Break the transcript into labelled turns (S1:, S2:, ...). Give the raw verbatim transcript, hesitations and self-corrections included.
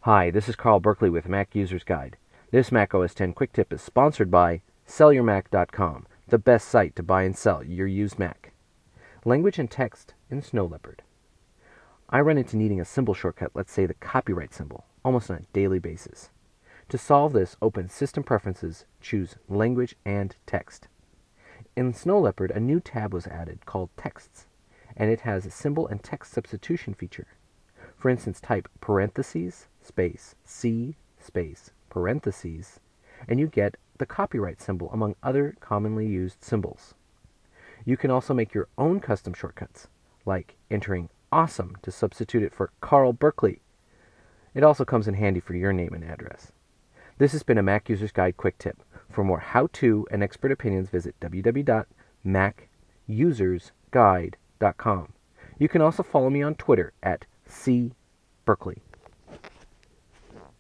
S1: Hi, this is Carl Berkeley with Mac User's Guide. This Mac O S ten Quick Tip is sponsored by Sell Your Mac dot com, the best site to buy and sell your used Mac. Language and text in Snow Leopard. I run into needing a symbol shortcut, let's say the copyright symbol, almost on a daily basis. To solve this, open System Preferences, choose Language and Text. In Snow Leopard, a new tab was added called Texts, and it has a symbol and text substitution feature. For instance, type parentheses, space, C, space, parentheses, and you get the copyright symbol among other commonly used symbols. You can also make your own custom shortcuts, like entering awesome to substitute it for Carl Berkeley. It also comes in handy for your name and address. This has been a Mac User's Guide Quick Tip. For more how-to and expert opinions, visit w w w dot mac users guide dot com. You can also follow me on Twitter at C Berkeley.